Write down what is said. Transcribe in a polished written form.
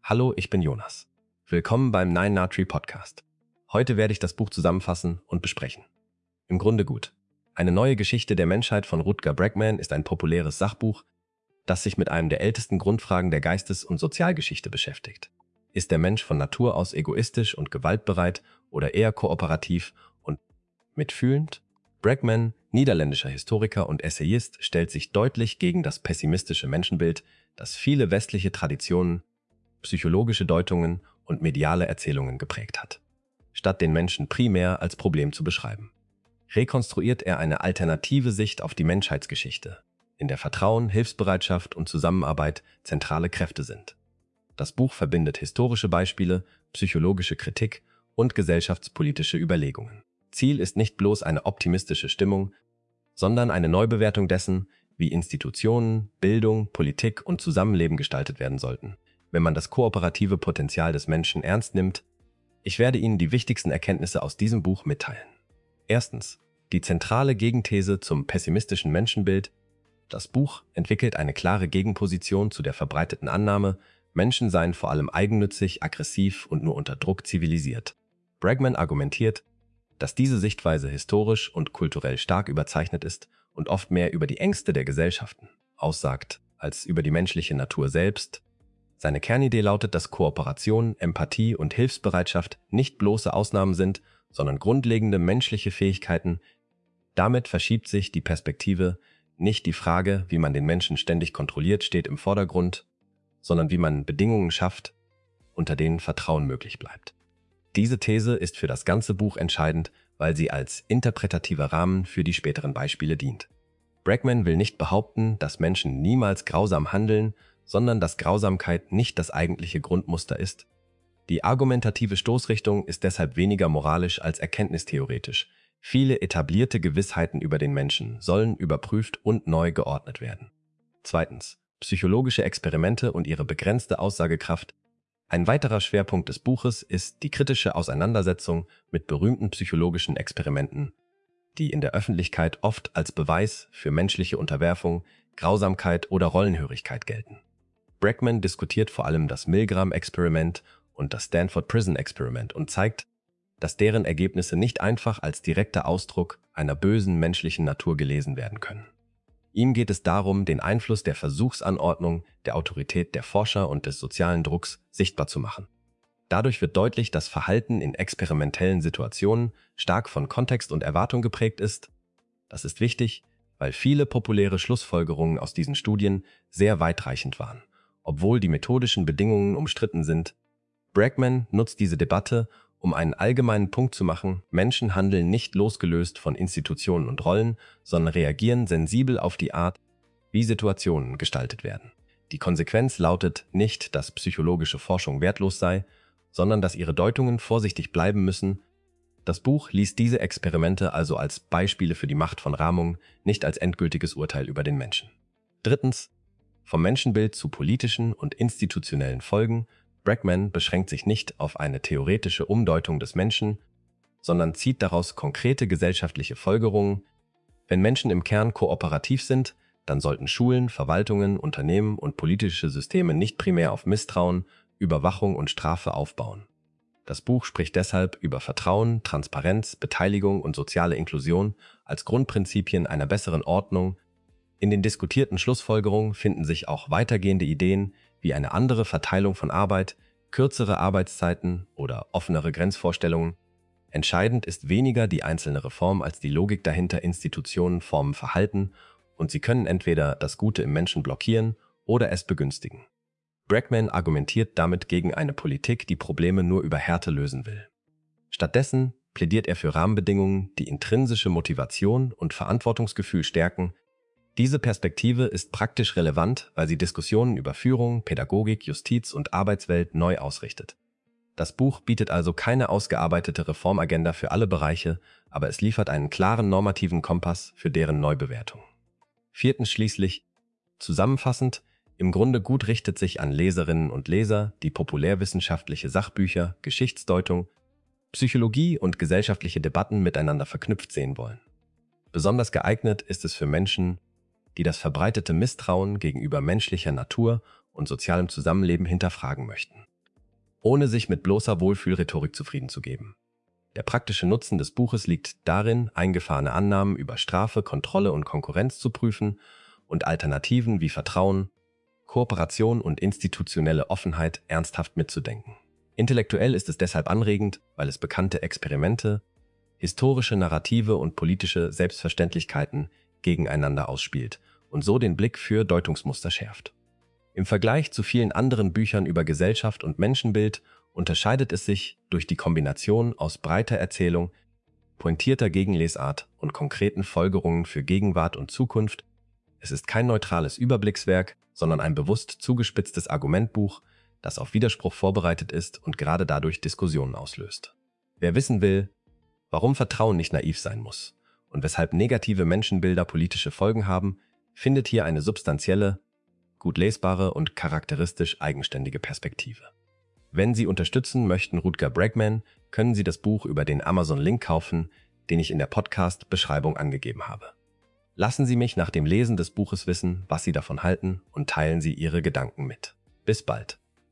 Hallo, ich bin Jonas. Willkommen beim Nine Tree Podcast. Heute werde ich das Buch zusammenfassen und besprechen. Im Grunde gut. Eine neue Geschichte der Menschheit von Rutger Bregman ist ein populäres Sachbuch, das sich mit einem der ältesten Grundfragen der Geistes- und Sozialgeschichte beschäftigt. Ist der Mensch von Natur aus egoistisch und gewaltbereit oder eher kooperativ und mitfühlend? Bregman, niederländischer Historiker und Essayist, stellt sich deutlich gegen das pessimistische Menschenbild, das viele westliche Traditionen, psychologische Deutungen und mediale Erzählungen geprägt hat. Statt den Menschen primär als Problem zu beschreiben, rekonstruiert er eine alternative Sicht auf die Menschheitsgeschichte, in der Vertrauen, Hilfsbereitschaft und Zusammenarbeit zentrale Kräfte sind. Das Buch verbindet historische Beispiele, psychologische Kritik und gesellschaftspolitische Überlegungen. Ziel ist nicht bloß eine optimistische Stimmung, sondern eine Neubewertung dessen, wie Institutionen, Bildung, Politik und Zusammenleben gestaltet werden sollten, wenn man das kooperative Potenzial des Menschen ernst nimmt. Ich werde Ihnen die wichtigsten Erkenntnisse aus diesem Buch mitteilen. Erstens, die zentrale Gegenthese zum pessimistischen Menschenbild. Das Buch entwickelt eine klare Gegenposition zu der verbreiteten Annahme, Menschen seien vor allem eigennützig, aggressiv und nur unter Druck zivilisiert. Bregman argumentiert, dass diese Sichtweise historisch und kulturell stark überzeichnet ist und oft mehr über die Ängste der Gesellschaften aussagt, als über die menschliche Natur selbst. Seine Kernidee lautet, dass Kooperation, Empathie und Hilfsbereitschaft nicht bloße Ausnahmen sind, sondern grundlegende menschliche Fähigkeiten. Damit verschiebt sich die Perspektive. Nicht die Frage, wie man den Menschen ständig kontrolliert, steht im Vordergrund, sondern wie man Bedingungen schafft, unter denen Vertrauen möglich bleibt. Diese These ist für das ganze Buch entscheidend, weil sie als interpretativer Rahmen für die späteren Beispiele dient. Bregman will nicht behaupten, dass Menschen niemals grausam handeln, sondern dass Grausamkeit nicht das eigentliche Grundmuster ist. Die argumentative Stoßrichtung ist deshalb weniger moralisch als erkenntnistheoretisch. Viele etablierte Gewissheiten über den Menschen sollen überprüft und neu geordnet werden. Zweitens, psychologische Experimente und ihre begrenzte Aussagekraft. Ein weiterer Schwerpunkt des Buches ist die kritische Auseinandersetzung mit berühmten psychologischen Experimenten, die in der Öffentlichkeit oft als Beweis für menschliche Unterwerfung, Grausamkeit oder Rollenhörigkeit gelten. Bregman diskutiert vor allem das Milgram-Experiment und das Stanford Prison Experiment und zeigt, dass deren Ergebnisse nicht einfach als direkter Ausdruck einer bösen menschlichen Natur gelesen werden können. Ihm geht es darum, den Einfluss der Versuchsanordnung, der Autorität der Forscher und des sozialen Drucks sichtbar zu machen. Dadurch wird deutlich, dass Verhalten in experimentellen Situationen stark von Kontext und Erwartung geprägt ist. Das ist wichtig, weil viele populäre Schlussfolgerungen aus diesen Studien sehr weitreichend waren, obwohl die methodischen Bedingungen umstritten sind. Bregman nutzt diese Debatte, um einen allgemeinen Punkt zu machen: Menschen handeln nicht losgelöst von Institutionen und Rollen, sondern reagieren sensibel auf die Art, wie Situationen gestaltet werden. Die Konsequenz lautet nicht, dass psychologische Forschung wertlos sei, sondern dass ihre Deutungen vorsichtig bleiben müssen. Das Buch liest diese Experimente also als Beispiele für die Macht von Rahmung, nicht als endgültiges Urteil über den Menschen. Drittens, vom Menschenbild zu politischen und institutionellen Folgen. Bregman beschränkt sich nicht auf eine theoretische Umdeutung des Menschen, sondern zieht daraus konkrete gesellschaftliche Folgerungen. Wenn Menschen im Kern kooperativ sind, dann sollten Schulen, Verwaltungen, Unternehmen und politische Systeme nicht primär auf Misstrauen, Überwachung und Strafe aufbauen. Das Buch spricht deshalb über Vertrauen, Transparenz, Beteiligung und soziale Inklusion als Grundprinzipien einer besseren Ordnung. In den diskutierten Schlussfolgerungen finden sich auch weitergehende Ideen wie eine andere Verteilung von Arbeit, kürzere Arbeitszeiten oder offenere Grenzvorstellungen. Entscheidend ist weniger die einzelne Reform als die Logik dahinter. Institutionen formen Verhalten und sie können entweder das Gute im Menschen blockieren oder es begünstigen. Bregman argumentiert damit gegen eine Politik, die Probleme nur über Härte lösen will. Stattdessen plädiert er für Rahmenbedingungen, die intrinsische Motivation und Verantwortungsgefühl stärken. Diese Perspektive ist praktisch relevant, weil sie Diskussionen über Führung, Pädagogik, Justiz und Arbeitswelt neu ausrichtet. Das Buch bietet also keine ausgearbeitete Reformagenda für alle Bereiche, aber es liefert einen klaren normativen Kompass für deren Neubewertung. Viertens schließlich, zusammenfassend, im Grunde gut richtet sich an Leserinnen und Leser, die populärwissenschaftliche Sachbücher, Geschichtsdeutung, Psychologie und gesellschaftliche Debatten miteinander verknüpft sehen wollen. Besonders geeignet ist es für Menschen, die das verbreitete Misstrauen gegenüber menschlicher Natur und sozialem Zusammenleben hinterfragen möchten. ohne sich mit bloßer Wohlfühlrhetorik zufrieden zu geben. Der praktische Nutzen des Buches liegt darin, eingefahrene Annahmen über Strafe, Kontrolle und Konkurrenz zu prüfen und Alternativen wie Vertrauen, Kooperation und institutionelle Offenheit ernsthaft mitzudenken. Intellektuell ist es deshalb anregend, weil es bekannte Experimente, historische Narrative und politische Selbstverständlichkeiten gegeneinander ausspielt und so den Blick für Deutungsmuster schärft. Im Vergleich zu vielen anderen Büchern über Gesellschaft und Menschenbild unterscheidet es sich durch die Kombination aus breiter Erzählung, pointierter Gegenlesart und konkreten Folgerungen für Gegenwart und Zukunft. Es ist kein neutrales Überblickswerk, sondern ein bewusst zugespitztes Argumentbuch, das auf Widerspruch vorbereitet ist und gerade dadurch Diskussionen auslöst. Wer wissen will, warum Vertrauen nicht naiv sein muss und weshalb negative Menschenbilder politische Folgen haben, findet hier eine substanzielle, gut lesbare und charakteristisch eigenständige Perspektive. Wenn Sie unterstützen möchten Rutger Bregman, können Sie das Buch über den Amazon-Link kaufen, den ich in der Podcast-Beschreibung angegeben habe. Lassen Sie mich nach dem Lesen des Buches wissen, was Sie davon halten und teilen Sie Ihre Gedanken mit. Bis bald.